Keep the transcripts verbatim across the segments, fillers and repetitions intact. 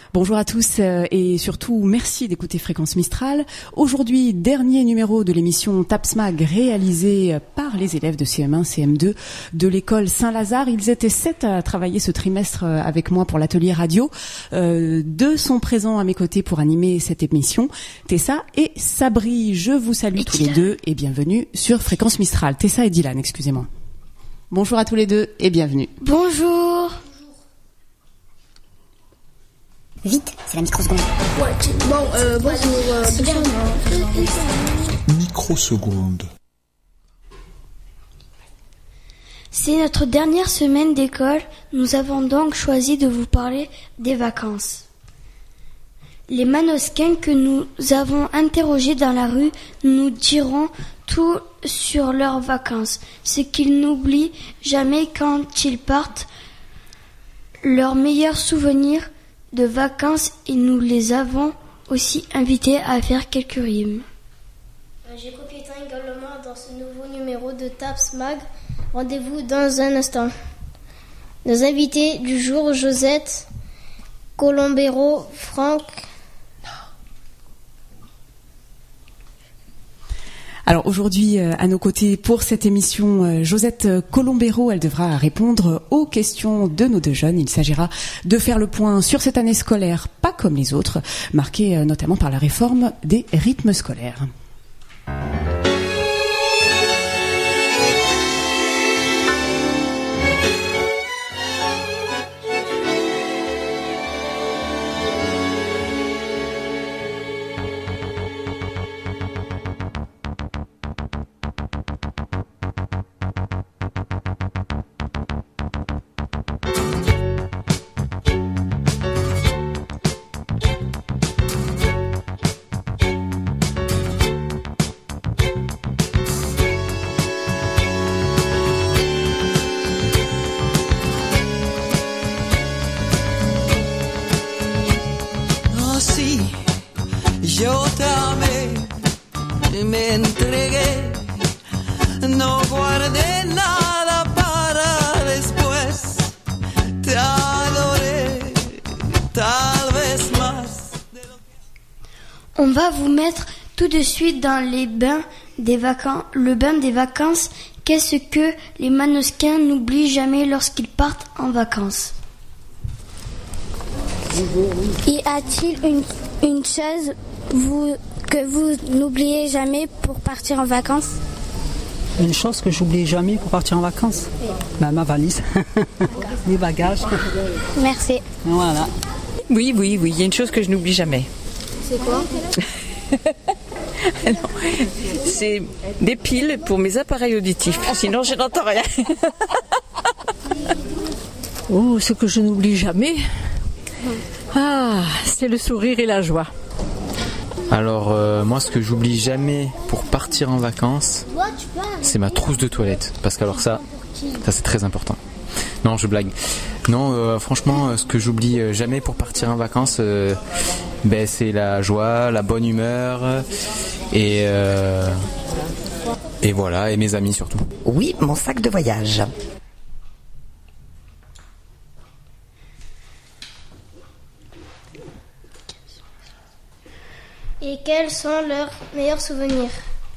Bonjour à tous euh, et surtout merci d'écouter Fréquence Mistral. Aujourd'hui, dernier numéro de l'émission TAPSMAG réalisé par les élèves de C M un, C M deux de l'école Saint-Lazare. Ils étaient sept à travailler ce trimestre avec moi pour l'atelier radio. Euh, deux sont présents à mes côtés pour animer cette émission, Tessa et Sabri. Je vous salue et tous Dylan. Les deux et bienvenue sur Fréquence Mistral. Tessa et Dylan, excusez-moi. Bonjour à tous les deux et bienvenue. Bonjour. Vite, c'est la microseconde. Ouais, bon, euh, bonjour. Euh, microseconde. C'est notre dernière semaine d'école. Nous avons donc choisi de vous parler des vacances. Les Manosquins que nous avons interrogés dans la rue nous diront tout sur leurs vacances, ce qu'ils n'oublient jamais quand ils partent, leurs meilleurs souvenirs de vacances, et nous les avons aussi invités à faire quelques rimes. J'ai copié également dans ce nouveau numéro de TAPSMAG. Rendez-vous dans un instant. Nos invités du jour, Josette, Colombero, Franck. Alors aujourd'hui, à nos côtés pour cette émission, Josette Colombero, elle devra répondre aux questions de nos deux jeunes. Il s'agira de faire le point sur cette année scolaire, pas comme les autres, marquée notamment par la réforme des rythmes scolaires. On va vous mettre tout de suite dans les bains des vacances, le bain des vacances. Qu'est-ce que les Manosquins n'oublient jamais lorsqu'ils partent en vacances? Y a-t-il une, une chose vous, que vous n'oubliez jamais pour partir en vacances? Une chose que j'oublie jamais pour partir en vacances? Bah, ma valise, mes bagages. Merci. Voilà. Oui, oui, oui, il y a une chose que je n'oublie jamais. C'est quoi? Non, c'est des piles pour mes appareils auditifs. Sinon, je n'entends rien. Oh, ce que je n'oublie jamais, ah, c'est le sourire et la joie. Alors, euh, moi, ce que j'oublie jamais pour partir en vacances, c'est ma trousse de toilette. Parce que alors ça, ça c'est très important. Non, je blague. Non, euh, franchement, ce que j'oublie jamais pour partir en vacances, euh, ben, c'est la joie, la bonne humeur et, euh, et voilà, et mes amis surtout. Oui, mon sac de voyage. Et quels sont leurs meilleurs souvenirs?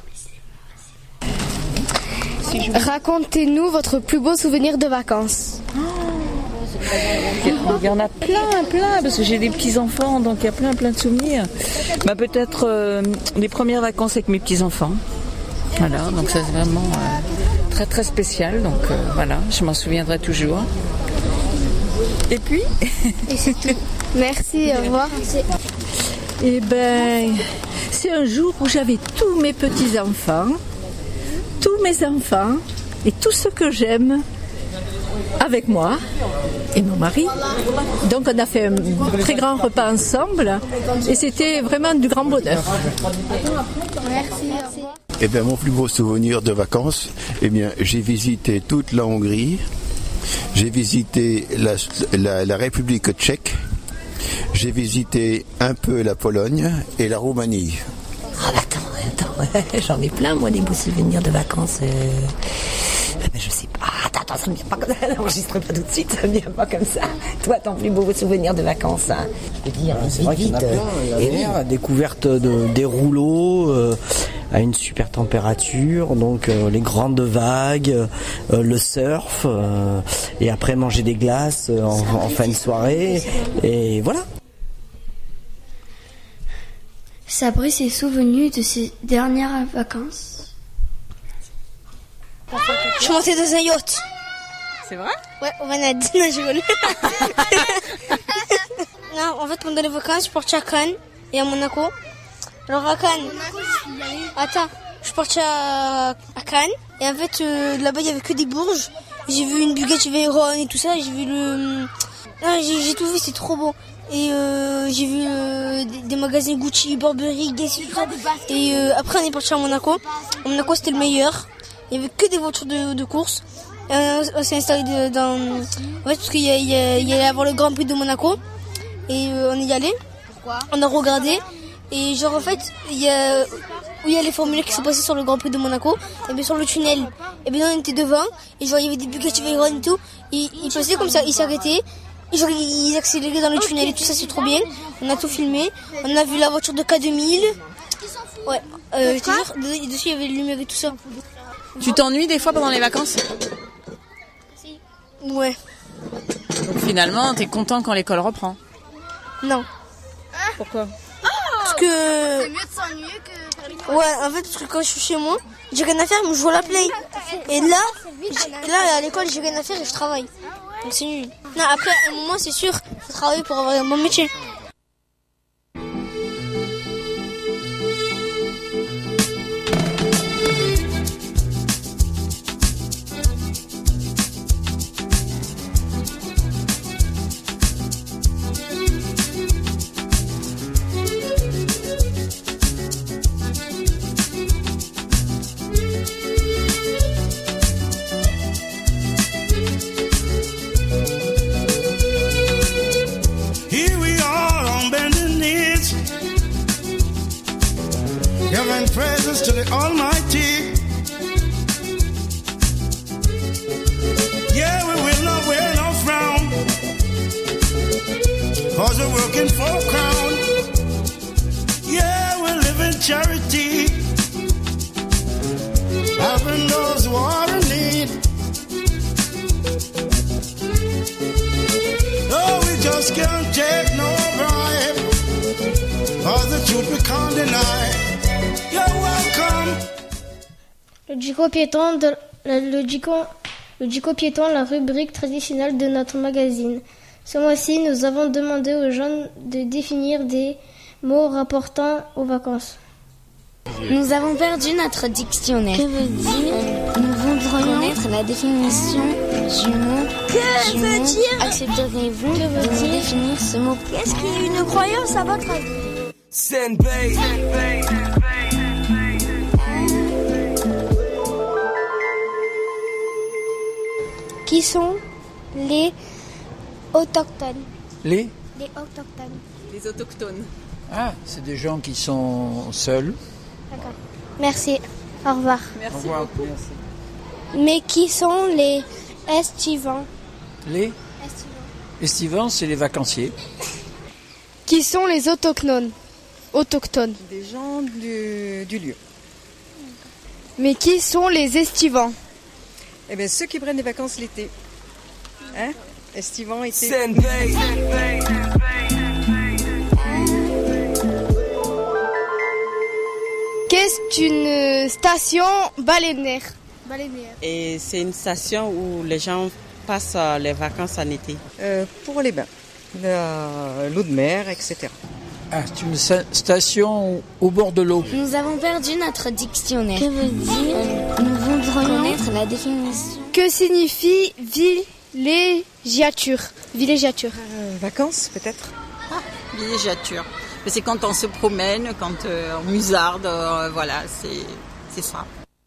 Racontez-nous votre plus beau souvenir de vacances. Il y en a plein, plein, parce que j'ai des petits-enfants, donc il y a plein, plein de souvenirs. Bah, peut-être euh, les premières vacances avec mes petits-enfants. Voilà, donc ça c'est vraiment euh, très, très spécial. Donc euh, voilà, je m'en souviendrai toujours. Et puis Et c'est tout. Merci, au revoir. Eh ben, c'est un jour où j'avais tous mes petits-enfants, tous mes enfants et tout ce que j'aime avec moi et mon mari. Donc on a fait un très grand repas ensemble et c'était vraiment du grand bonheur. Merci. Eh bien, mon plus beau souvenir de vacances, eh bien, j'ai visité toute la Hongrie, j'ai visité la, la, la République tchèque, j'ai visité un peu la Pologne et la Roumanie. Ah bah attends, attends, j'en ai plein moi des beaux souvenirs de vacances. Euh... Ben, je sais pas. Attends, attends, ça ne vient pas comme ça, n'enregistre pas tout de suite, ça ne vient pas comme ça. Toi, ton plus beau souvenir de vacances, hein. Je veux dire, c'est vrai qu'il y en a plein. La mer, la découverte de, des rouleaux euh, à une super température, donc euh, les grandes vagues, euh, le surf, euh, et après manger des glaces euh, en, en fin de soirée, et voilà. Fabrice est souvenu de ses dernières vacances. Je suis montée dans un yacht. C'est vrai? Ouais, au Vanade. Non, je rigole. Non, en fait, pendant les vacances, je suis partie à Cannes et à Monaco. Alors à Cannes, attends, je suis partie à, à Cannes et en fait, euh, là-bas, il y avait que des bourges. J'ai vu une Bugatti Veyron et tout ça. J'ai vu le... Non, j'ai, j'ai tout vu, c'est trop beau. Et euh, j'ai vu euh, des, des magasins Gucci, Burberry, Guess, tout ça. Et euh, après, on est parti à Monaco. À Monaco, c'était le meilleur. Il y avait que des voitures de, de course. Et on, on s'est installé de, dans... En fait, parce qu'il y, a, il y, a, il y allait avoir le Grand Prix de Monaco. Et euh, on y allait. Pourquoi? On a regardé. Et genre, en fait, il y a... où il y a les Formule qui sont passés sur le Grand Prix de Monaco, et bien sur le tunnel. Et bien on était devant, et genre il y avait des Bugatti Veyron et tout. Et ils passaient comme ça, ils s'arrêtaient. Et genre ils accéléraient dans le tunnel et tout ça, c'est trop bien. On a tout filmé. On a vu la voiture de K deux mille. Ouais, euh, je te jure, dessus il y avait le lumière et tout ça. Tu t'ennuies des fois pendant les vacances? Ouais. Donc finalement, t'es content quand l'école reprend? Non. Pourquoi? Parce que... C'est mieux de s'ennuyer que... Ouais, en fait, parce que quand je suis chez moi, j'ai rien à faire, mais je joue à la play. Et là, là, à l'école, j'ai rien à faire et je travaille. Donc c'est nul. Non, après, à un moment, c'est sûr, il faut travailler pour avoir un bon métier. Praises to the Almighty. Yeah, we will not wear no frown, cause we're working for a crown. Yeah, we live in charity, helping those who are in need. No, we just can't take no bribe, cause the truth we can't deny. Le Gico piéton, de, le, Gico, le Gico piéton, la rubrique traditionnelle de notre magazine. Ce mois-ci, nous avons demandé aux jeunes de définir des mots rapportant aux vacances. Nous avons perdu notre dictionnaire. Que veut dire? Nous voudrions connaître la définition du mot. Que du veut mot. dire? Accepteriez-vous de nous définir ce mot? Est-ce qu'il y a une croyance à votre avis? Senbei. Qui sont les autochtones? Les Les autochtones. Les autochtones. Ah, c'est des gens qui sont seuls. D'accord. Merci. Au revoir. Merci. Au revoir. Beaucoup. Merci. Mais qui sont les estivants? Les estivants, c'est les vacanciers. Qui sont les autochtones? Autochtones. Des gens du, du lieu. Mais qui sont les estivants? Eh bien, ceux qui prennent des vacances l'été. Hein? Estivant, été. Qu'est-ce qu'une station baleinière? Baleinière. Et c'est une station où les gens passent les vacances en été. Euh, pour les bains, la, l'eau de mer, et cetera. Ah, c'est une sa- station au bord de l'eau. Nous avons perdu notre dictionnaire. Que veut dire? Nous voudrions connaître la définition. Que signifie villégiature? Villégiature. Euh, vacances, peut-être? Ah, villégiature. Mais c'est quand on se promène, quand euh, on musarde, euh, voilà, c'est, c'est ça.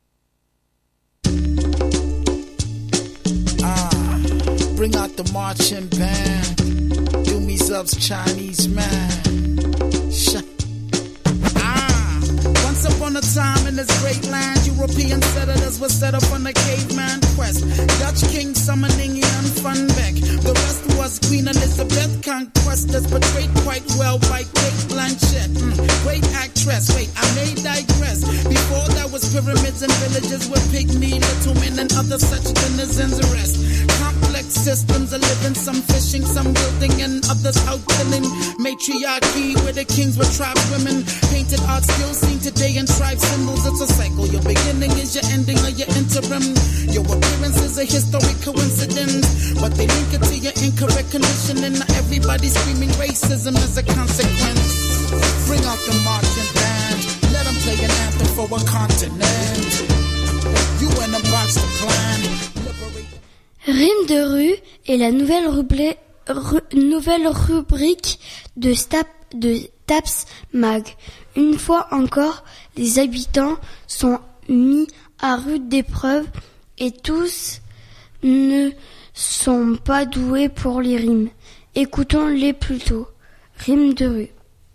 Ah, bring out the marching band. Do me subs Chinese man. Ah, once upon upon a time in this great land, European settlers were set up on the caveman quest. Dutch king summoning Jan van Beck. The rest was Queen Elizabeth, conquestors portrayed quite well by Kate Blanchett. Mm, great actress, wait, I may digress. Before that was pyramids and villages with pygmy little men and other such denizens rest. Complex systems of living, some fishing, some building, and others out killing. Matriarchy, where the kings were tribe women. Painted art still seen today in tribe symbols. It's a cycle. Your beginning is your ending or your interim. Your appearance is a historic coincidence, but they link it to your incorrect conditioning. Now everybody screaming racism as a consequence. Bring out the marching band. Let them play an anthem for a continent. You in a box to plan. Rime de rue est la nouvelle, rubli- ru- nouvelle rubrique de, Stap- de Taps Mag. Une fois encore, les habitants sont mis à rude épreuve et tous ne sont pas doués pour les rimes. Écoutons-les plutôt. Rime de rue.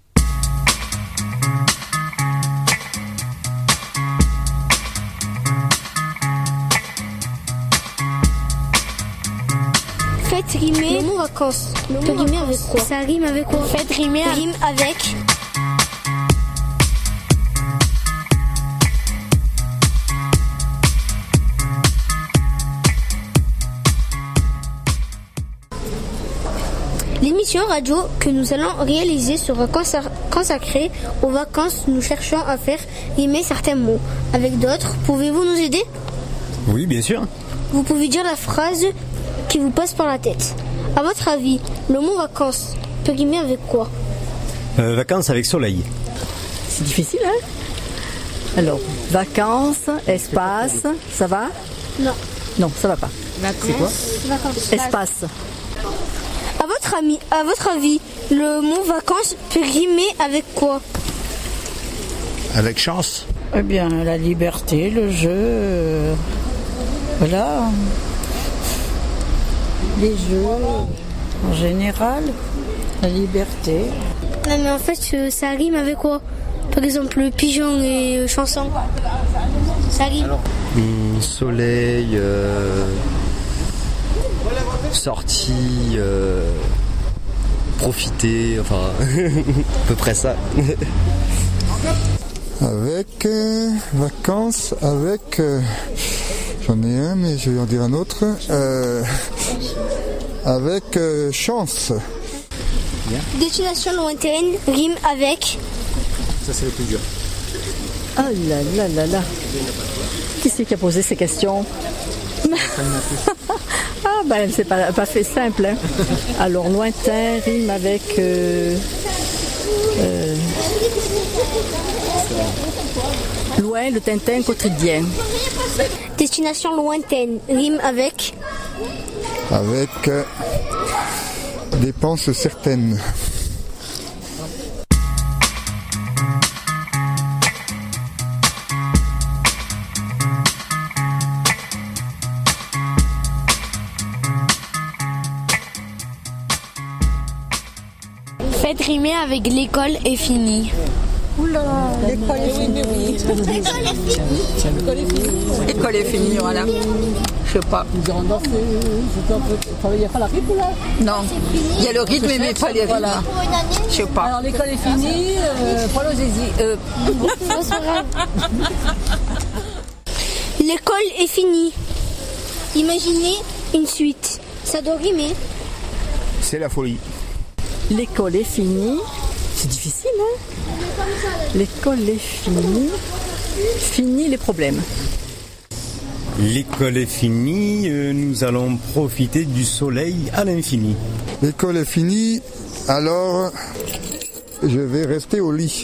Faites rimer. Le mot vacances. Peut rimer avec quoi? Ça rime avec quoi? Faites rimer. Rime avec. L'émission radio que nous allons réaliser sera consacrée aux vacances. Nous cherchons à faire rimer certains mots avec d'autres. Pouvez-vous nous aider? Oui, bien sûr. Vous pouvez dire la phrase qui vous passe par la tête. À votre avis, le mot vacances peut rimer avec quoi? euh, Vacances avec soleil. C'est difficile, hein? Alors, vacances, espace, ça va? Non. Non, ça va pas. Vacances. C'est quoi? Vacances. Espace. À votre, ami, à votre avis, le mot vacances peut rimer avec quoi? Avec chance. Eh bien, la liberté, le jeu, euh, voilà. Les jeux, en général, la liberté. Non, mais en fait, ça rime avec quoi? Par exemple, pigeon et euh, chanson. Ça rime. Mmh, soleil, euh, sortie, euh, profiter, enfin, à peu près ça. Avec euh, vacances, avec... Euh, j'en ai un, mais je vais en dire un autre. Euh, avec euh, chance. Destination lointaine, rime avec... Ça, c'est le plus dur. Ah là là là là. Qui c'est qui a posé ces questions? Ah ben, c'est pas, pas fait simple. Hein. Alors, lointain rime avec... Euh, euh, loin, le Tintin quotidien. Destination lointaine, rime avec... Avec euh, dépenses certaines. Faites rimer avec l'école est finie. Oula, l'école est finie, oui. L'école est finie. L'école est finie, voilà. Je sais pas. Il n'y a pas la rythme là? Non, il y a le rythme, mais pas les rythmes. Je sais pas. Alors l'école est finie, euh, parlons-y. Euh... L'école est finie. Imaginez une suite. Ça doit rimer. C'est la folie. L'école est finie. C'est difficile, hein? L'école est finie. Fini les problèmes. L'école est finie, euh, nous allons profiter du soleil à l'infini. L'école est finie, alors je vais rester au lit.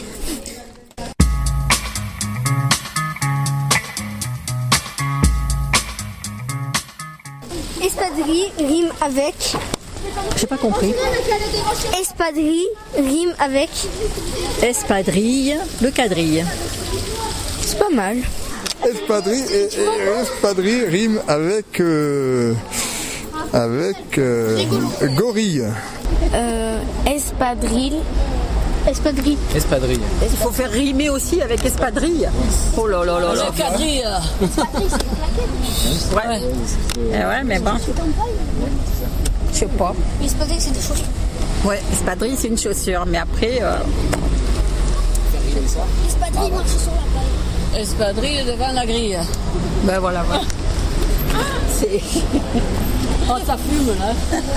Espadrille rime avec... J'ai pas compris. Espadrille rime avec... Espadrille, le quadrille. C'est pas mal. Espadrille, et, et, espadrille rime avec... Euh, avec... Euh, gorille. Euh, espadrille Espadrille. Espadrille. Il faut faire rimer aussi avec espadrille. Oh là là là là. Espadrille. Ouais. Eh ouais, mais bon. Je sais pas. Espadrille, c'est des chaussures. Ouais, espadrille, c'est une chaussure, mais après. Euh... Espadrille marche sur la paille. Espadrille devant la grille. Ben voilà, voilà. C'est. Oh, ça fume là.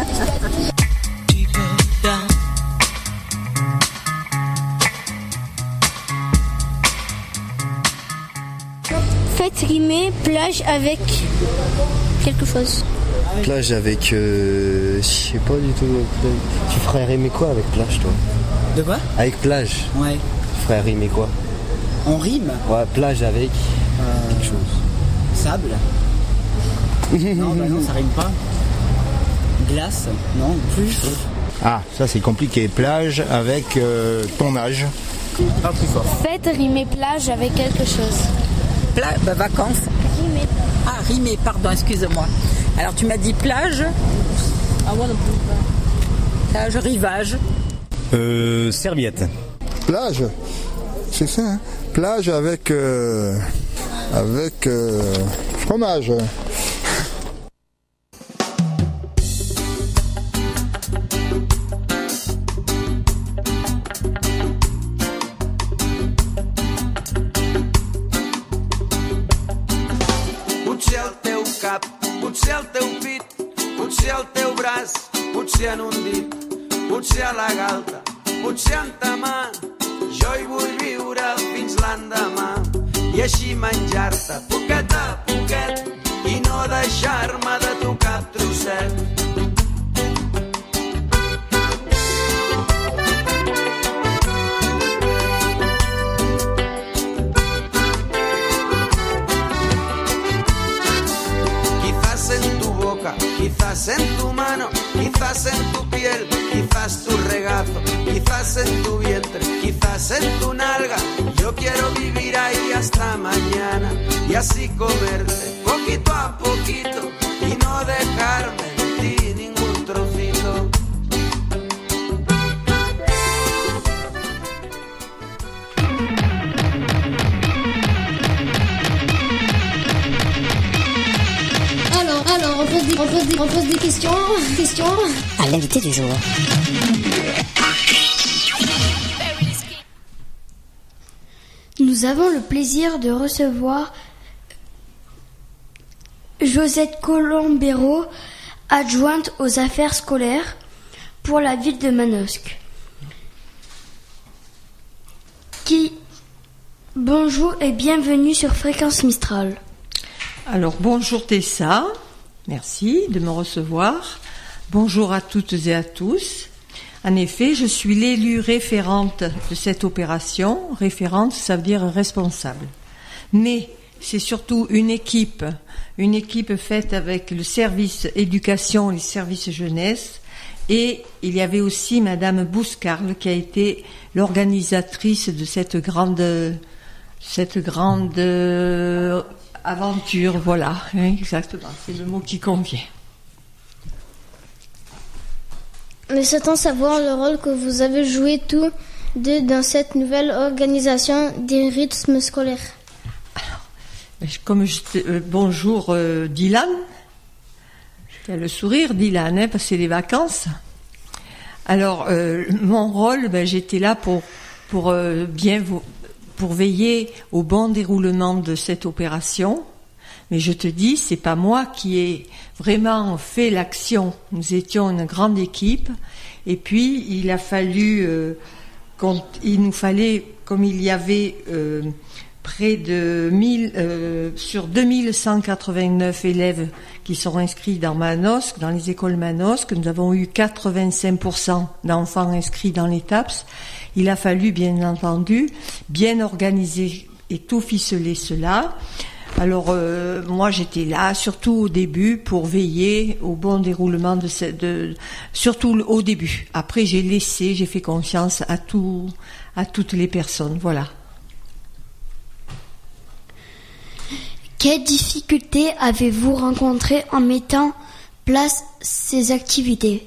Faites rimer plage avec quelque chose. Plage avec. Euh, je sais pas du tout. Tu ferais rimer quoi avec plage, toi? De quoi? Avec plage. Ouais. Tu ferais rimer quoi? On rime? Ouais, plage avec. Euh, quelque chose. Sable? Non, bah non, ça rime pas. Glace? Non, plus. Ah, ça c'est compliqué. Plage avec euh, ton âge. Pas plus fort. Faites rimer plage avec quelque chose. Pla- bah, vacances. Rimer. Ah, rimer, pardon, excuse-moi. Alors tu m'as dit plage. Ah, moi non plus. Plage, rivage. Euh, serviette. Plage, c'est ça, hein? Plage avec, euh, avec euh, fromage. Potser el teu cap, potser el teu pit, potser el teu braç, potser en un dit, potser a la galta, potser en ta mà. Jo hi vull viure fins l'endemà i així menjar-te poquet a poquet i no deixar-me de tu cap trosset. Quizás en tu mano, quizás en tu piel, quizás tu regazo, quizás en tu vientre, quizás en tu nalga. Yo quiero vivir ahí hasta mañana y así comerte poquito a poquito y no dejarme en ti ningún trocito. Alors, alors, on pose des, on pose des, on pose des questions, questions. À l'invité du jour. Nous avons le plaisir de recevoir Josette Colombero, adjointe aux affaires scolaires pour la ville de Manosque. Qui bonjour et bienvenue sur Fréquence Mistral. Alors bonjour Tessa, merci de me recevoir. Bonjour à toutes et à tous. En effet, je suis l'élue référente de cette opération. Référente, ça veut dire responsable. Mais c'est surtout une équipe, une équipe faite avec le service éducation et le service jeunesse. Et il y avait aussi Madame Bouscarle qui a été l'organisatrice de cette grande, cette grande aventure. Voilà, exactement, c'est le mot qui convient. Nous souhaitons savoir le rôle que vous avez joué tous deux dans cette nouvelle organisation des rythmes scolaires. Alors, comme je te, euh, bonjour euh, Dylan. Tu as le sourire, Dylan, hein, parce que c'est les vacances. Alors, euh, mon rôle, ben, j'étais là pour, pour euh, bien vous, pour veiller au bon déroulement de cette opération. Mais je te dis, c'est pas moi qui ai vraiment fait l'action. Nous étions une grande équipe. Et puis, il a fallu, euh, quand, il nous fallait, comme il y avait euh, près de mille, euh, sur deux mille cent quatre-vingt-neuf élèves qui sont inscrits dans Manosque, dans les écoles Manosque, nous avons eu quatre-vingt-cinq pour cent d'enfants inscrits dans les T A P S. Il a fallu, bien entendu, bien organiser et tout ficeler cela. Alors, euh, moi, j'étais là, surtout au début, pour veiller au bon déroulement de cette, de, surtout au début. Après, j'ai laissé, j'ai fait confiance à tout, à toutes les personnes. Voilà. Quelles difficultés avez-vous rencontrées en mettant en place ces activités ?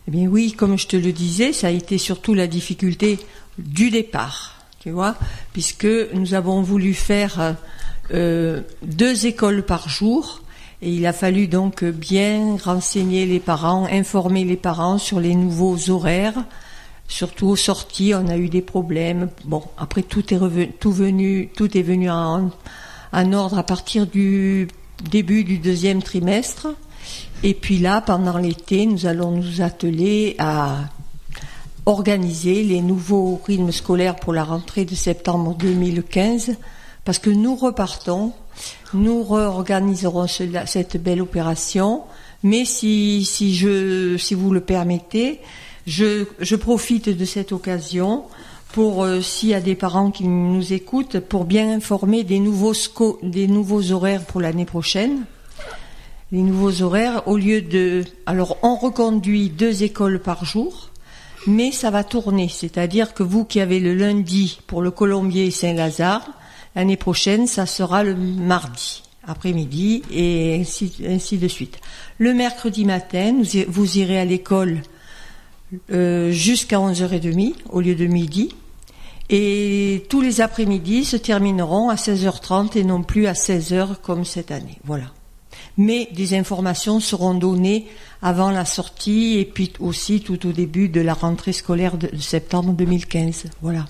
Eh bien oui, comme je te le disais, ça a été surtout la difficulté du départ, tu vois, puisque nous avons voulu faire euh, deux écoles par jour, et il a fallu donc bien renseigner les parents, informer les parents sur les nouveaux horaires. Surtout aux sorties, on a eu des problèmes. Bon, après tout est revenu, tout venu, tout est venu en, en ordre à partir du début du deuxième trimestre. Et puis là, pendant l'été, nous allons nous atteler à organiser les nouveaux rythmes scolaires pour la rentrée de septembre deux mille quinze, parce que nous repartons, nous réorganiserons cela, cette belle opération. Mais si, si je, si vous le permettez, Je, je profite de cette occasion pour, euh, s'il y a des parents qui nous écoutent, pour bien informer des nouveaux, sco- des nouveaux horaires pour l'année prochaine. Les nouveaux horaires, au lieu de... Alors, on reconduit deux écoles par jour, mais ça va tourner. C'est-à-dire que vous qui avez le lundi pour le Colombier et Saint-Lazare, l'année prochaine, ça sera le mardi après-midi et ainsi, ainsi de suite. Le mercredi matin, nous, vous irez à l'école Euh, jusqu'à onze heures trente au lieu de midi, et tous les après-midi se termineront à seize heures trente et non plus à seize heures comme cette année. Voilà. Mais des informations seront données avant la sortie et puis aussi tout au début de la rentrée scolaire de septembre deux mille quinze. Voilà.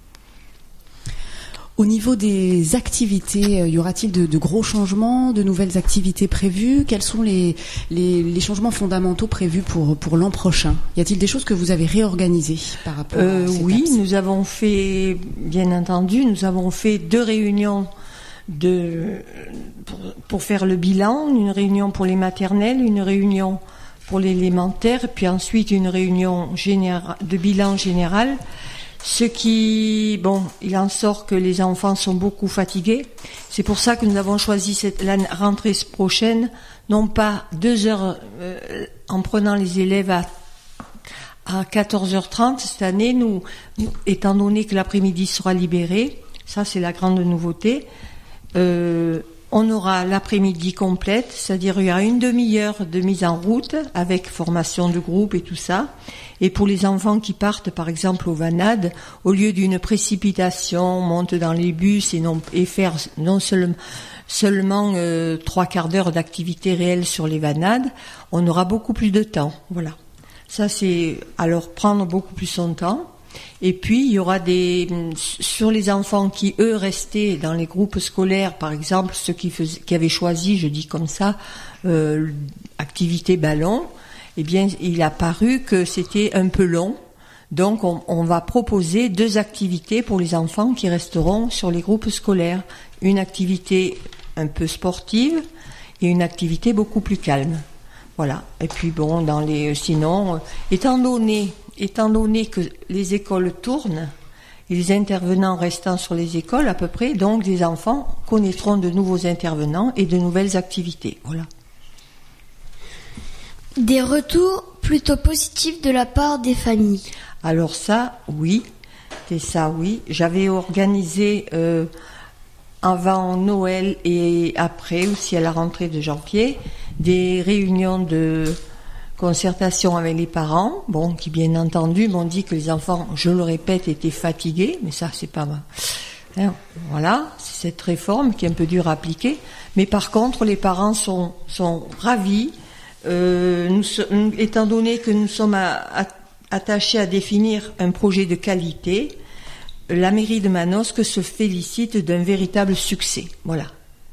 Au niveau des activités, y aura-t-il de, de gros changements, de nouvelles activités prévues? Quels sont les, les, les changements fondamentaux prévus pour, pour l'an prochain? Y a-t-il des choses que vous avez réorganisées par rapport euh, à ces Oui, taxes? nous avons fait, bien entendu, nous avons fait deux réunions de, pour, pour faire le bilan, une réunion pour les maternelles, une réunion pour l'élémentaire, puis ensuite une réunion généra- de bilan général. Ce qui, bon, il en sort que les enfants sont beaucoup fatigués. C'est pour ça que nous avons choisi cette, la rentrée prochaine, non pas deux heures, euh, en prenant les élèves à, à quatorze heures trente. Cette année, nous, nous, étant donné que l'après-midi sera libéré, ça c'est la grande nouveauté, euh, on aura l'après-midi complète, c'est-à-dire il y aura une demi-heure de mise en route avec formation de groupe et tout ça. Et pour les enfants qui partent, par exemple, aux Vanades, au lieu d'une précipitation, monte dans les bus et, non, et faire non seulement, seulement euh, trois quarts d'heure d'activité réelle sur les Vanades, on aura beaucoup plus de temps. Voilà. Ça, c'est alors prendre beaucoup plus son temps. Et puis, il y aura des... Sur les enfants qui, eux, restaient dans les groupes scolaires, par exemple, ceux qui, faisaient, qui avaient choisi, je dis comme ça, euh, activité ballon, eh bien, il a paru que c'était un peu long. Donc, on, on va proposer deux activités pour les enfants qui resteront sur les groupes scolaires. Une activité un peu sportive et une activité beaucoup plus calme. Voilà. Et puis, bon, dans les... Sinon, étant donné... Étant donné que les écoles tournent et les intervenants restant sur les écoles à peu près, donc les enfants connaîtront de nouveaux intervenants et de nouvelles activités. Voilà. Des retours plutôt positifs de la part des familles. Alors ça, oui. C'est ça, oui. J'avais organisé euh, avant Noël et après, aussi à la rentrée de janvier, des réunions de... concertation avec les parents, bon, qui bien entendu m'ont dit que les enfants, je le répète, étaient fatigués, mais ça c'est pas mal. Hein, voilà, c'est cette réforme qui est un peu dure à appliquer, mais par contre les parents sont, sont ravis, euh, nous, étant donné que nous sommes à, à, attachés à définir un projet de qualité, la mairie de Manosque se félicite d'un véritable succès. Voilà.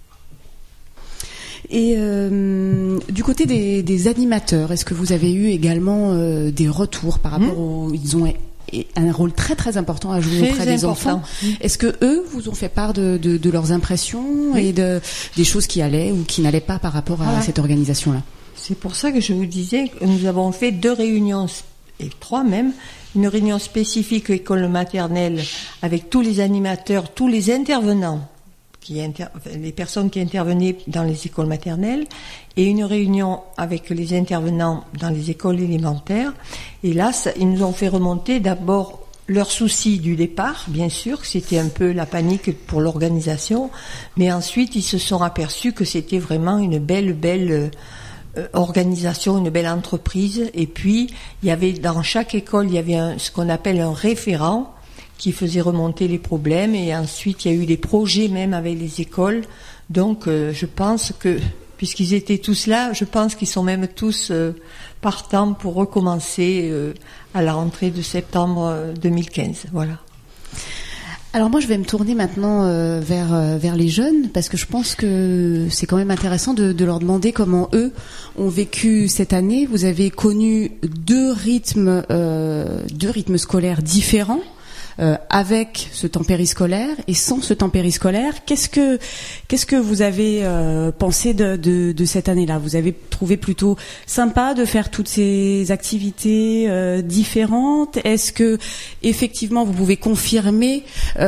Et euh, du côté des, des animateurs, est-ce que vous avez eu également euh, des retours par rapport mmh. aux... Ils ont un rôle très très important à jouer très auprès des important. enfants. Mmh. Est-ce que eux vous ont fait part de, de, de leurs impressions oui. et de, des choses qui allaient ou qui n'allaient pas par rapport à voilà. cette organisation-là? C'est pour ça que je vous disais que nous avons fait deux réunions, et trois même, une réunion spécifique école maternelle avec tous les animateurs, tous les intervenants. Qui inter... les personnes qui intervenaient dans les écoles maternelles et une réunion avec les intervenants dans les écoles élémentaires. Et là, ça, ils nous ont fait remonter d'abord leurs soucis du départ, bien sûr, c'était un peu la panique pour l'organisation, mais ensuite ils se sont aperçus que c'était vraiment une belle, belle euh, organisation, une belle entreprise. Et puis, il y avait dans chaque école, il y avait un, ce qu'on appelle un référent qui faisait remonter les problèmes. Et ensuite, il y a eu des projets même avec les écoles. Donc, euh, je pense que, puisqu'ils étaient tous là, je pense qu'ils sont même tous euh, partants pour recommencer euh, à la rentrée de septembre deux mille quinze. Voilà. Alors moi, je vais me tourner maintenant euh, vers euh, vers les jeunes, parce que je pense que c'est quand même intéressant de, de leur demander comment eux ont vécu cette année. Vous avez connu deux rythmes euh, deux rythmes scolaires différents. Euh, avec ce temps périscolaire et sans ce temps périscolaire, qu'est-ce que qu'est-ce que vous avez euh, pensé de, de, de cette année-là? Vous avez trouvé plutôt sympa de faire toutes ces activités euh, différentes? Est-ce que effectivement vous pouvez confirmer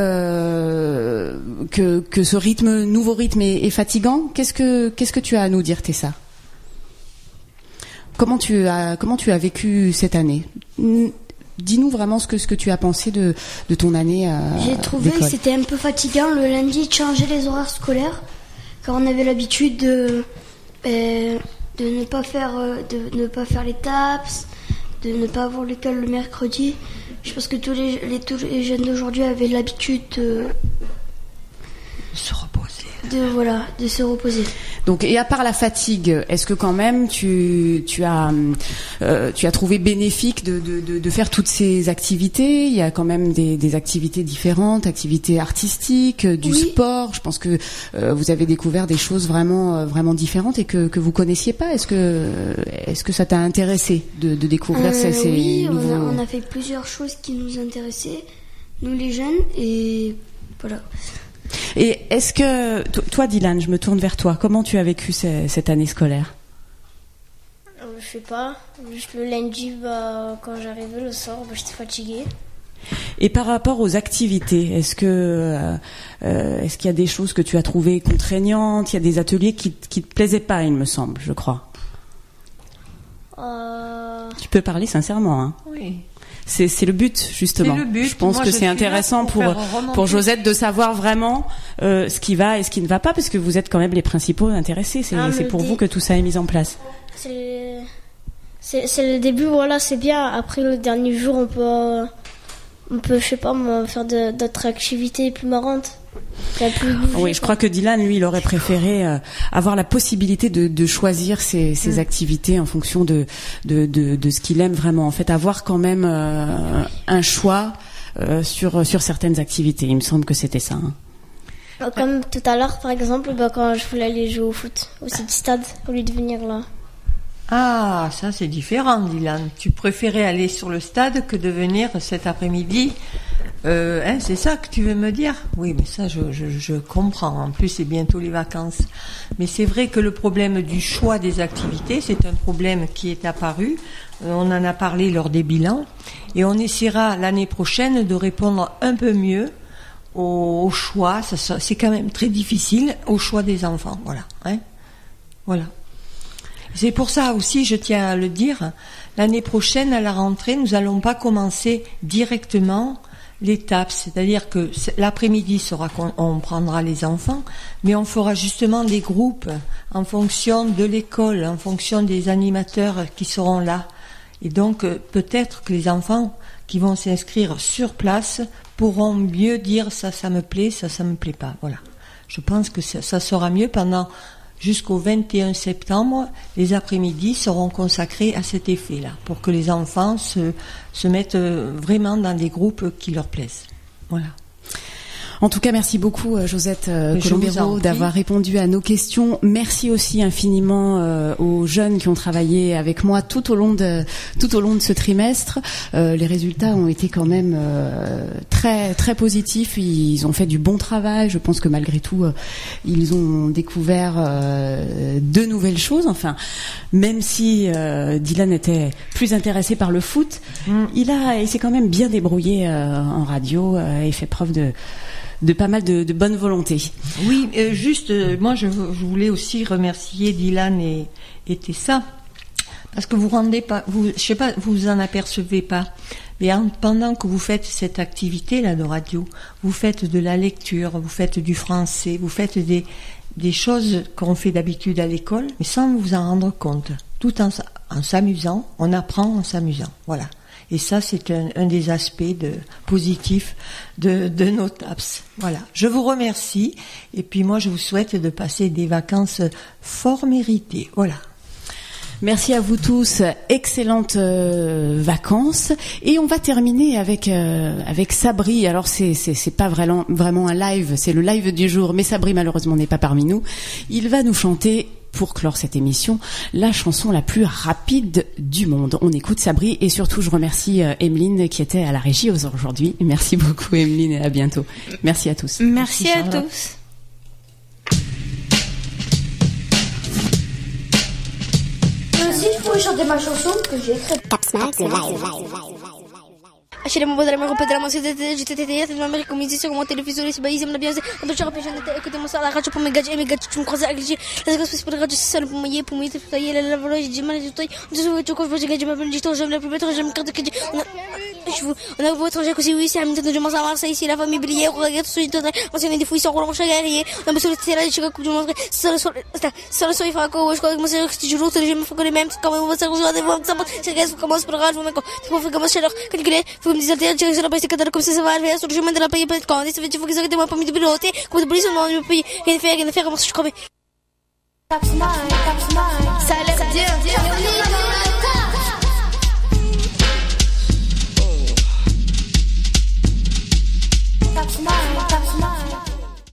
euh, que que ce rythme, nouveau rythme, est, est fatigant? Qu'est-ce que qu'est-ce que tu as à nous dire, Tessa? Comment tu as comment tu as vécu cette année? Dis-nous vraiment ce que, ce que tu as pensé de, de ton année euh, J'ai trouvé d'école. que c'était un peu fatigant le lundi de changer les horaires scolaires, car on avait l'habitude de, euh, de ne pas faire euh, de ne pas faire les T A P S, de ne pas avoir l'école le mercredi. Je pense que tous les, les, tous les jeunes d'aujourd'hui avaient l'habitude de se reposer. De, voilà, de se reposer. Donc, et à part la fatigue, est-ce que quand même tu, tu as, euh, tu as trouvé bénéfique de, de, de, de faire toutes ces activités? Il y a quand même des, des activités différentes, activités artistiques, du oui. sport. Je pense que euh, vous avez découvert des choses vraiment, euh, vraiment différentes et que, que vous connaissiez pas. Est-ce que, est-ce que ça t'a intéressé de, de découvrir euh, ces, ces oui, nouveaux... on a, on a fait plusieurs choses qui nous intéressaient, nous les jeunes, et voilà. Et est-ce que, toi Dylan, je me tourne vers toi, comment tu as vécu ces, cette année scolaire? euh, Je sais pas, juste le lundi, bah, quand j'arrivais le soir, bah, j'étais fatiguée. Et par rapport aux activités, est-ce que euh, euh, est-ce qu'il y a des choses que tu as trouvées contraignantes? Il y a des ateliers qui, qui te plaisaient pas, il me semble, je crois. Euh... Tu peux parler sincèrement, hein? Oui. C'est, c'est le but, justement. C'est le but. Je pense Moi, que je c'est intéressant pour, pour, pour Josette de savoir vraiment euh, ce qui va et ce qui ne va pas, parce que vous êtes quand même les principaux intéressés. C'est, ah, c'est pour dé... vous que tout ça est mis en place. C'est, c'est, c'est le début, voilà, c'est bien. Après, le dernier jour, on peut, on peut, je sais pas, faire de, d'autres activités plus marrantes. Plus bouger, oui, je crois que Dylan, lui, il aurait préféré euh, avoir la possibilité de, de choisir ses, ses mmh. activités en fonction de, de, de, de ce qu'il aime vraiment. En fait, avoir quand même euh, un choix euh, sur, sur certaines activités. Il me semble que c'était ça. Hein. Comme tout à l'heure, par exemple, bah, quand je voulais aller jouer au foot au City Stade, au lieu de venir là. Ah, ça c'est différent, Dylan. Tu préférais aller sur le stade que de venir cet après-midi. Euh, hein, c'est ça que tu veux me dire? Oui, mais ça, je, je, je comprends. En plus, c'est bientôt les vacances. Mais c'est vrai que le problème du choix des activités, c'est un problème qui est apparu. Euh, on en a parlé lors des bilans. Et on essaiera l'année prochaine de répondre un peu mieux au, au choix. Ça, c'est quand même très difficile, au choix des enfants. Voilà. Hein, voilà. C'est pour ça aussi, je tiens à le dire, l'année prochaine, à la rentrée, nous n'allons pas commencer directement les T A P S, c'est-à-dire que l'après-midi sera on prendra les enfants, mais on fera justement des groupes en fonction de l'école, en fonction des animateurs qui seront là. Et donc, peut-être que les enfants qui vont s'inscrire sur place pourront mieux dire ça, ça me plaît, ça, ça me plaît pas. Voilà. Je pense que ça, ça sera mieux pendant... Jusqu'au vingt et un septembre, les après-midi seront consacrés à cet effet-là, pour que les enfants se, se mettent vraiment dans des groupes qui leur plaisent. Voilà. En tout cas, merci beaucoup Josette euh, Colombero d'avoir répondu à nos questions. Merci aussi infiniment euh, aux jeunes qui ont travaillé avec moi tout au long de tout au long de ce trimestre. Euh, les résultats ont été quand même euh, très très positifs. Ils ont fait du bon travail. Je pense que malgré tout, euh, ils ont découvert euh, de nouvelles choses. Enfin, même si euh, Dylan était plus intéressé par le foot, mm. il a il s'est quand même bien débrouillé euh, en radio euh, et fait preuve de de pas mal de, de bonne volonté. Oui, euh, juste, euh, moi je, je voulais aussi remercier Dylan et, et Tessa, parce que vous rendez pas, vous, je sais pas, vous en apercevez pas, mais en, pendant que vous faites cette activité là de radio, vous faites de la lecture, vous faites du français, vous faites des des choses qu'on fait d'habitude à l'école, mais sans vous en rendre compte. Tout en, en s'amusant, on apprend en s'amusant. Voilà. Et ça, c'est un, un des aspects de, positifs de, de nos TAPS. Voilà. Je vous remercie. Et puis moi, je vous souhaite de passer des vacances fort méritées. Voilà. Merci à vous tous, excellentes euh, vacances. Et on va terminer avec euh, avec Sabri. Alors c'est c'est c'est pas vraiment vraiment un live, c'est le live du jour, mais Sabri malheureusement n'est pas parmi nous. Il va nous chanter, pour clore cette émission, la chanson la plus rapide du monde. On écoute Sabri, et surtout je remercie euh, Emeline qui était à la régie aujourd'hui. Merci beaucoup Emeline, et à bientôt. Merci à tous. Merci, Merci à Charlotte. tous. Il faut chanter ma chanson que j'ai écrite. Achei uma boa minha roupa da moça de de de de na América como disse como televisor esse país na biasa então já rapaz ainda que temos lá rádio para me gajar me gajar um coisa aqui as coisas para rádio sessão para me para me para ele la voz de mais estou eu eu com você gajar me estou já me primeiro já me quero que on a beau étranger que si oui c'est à minute de commencer à Marseille ici la famille brillait regarde tout de on s'est dit fouille sans vraiment chagarrier on a besoin de tirer de coupe du monde ça ça ça ça il faut que je crois que moi c'est que je joue je me faut que les mêmes comme on va se rejoindre ça c'est que commence par radio mais quand faut faire comme ça alors que me dizer até que já parece que tá como se vai ver surgimento da país para quando esse vídeo foi que tem uma família pilote como por isso não meu país ele fez ele fez como se escreve. Ça a l'air bien.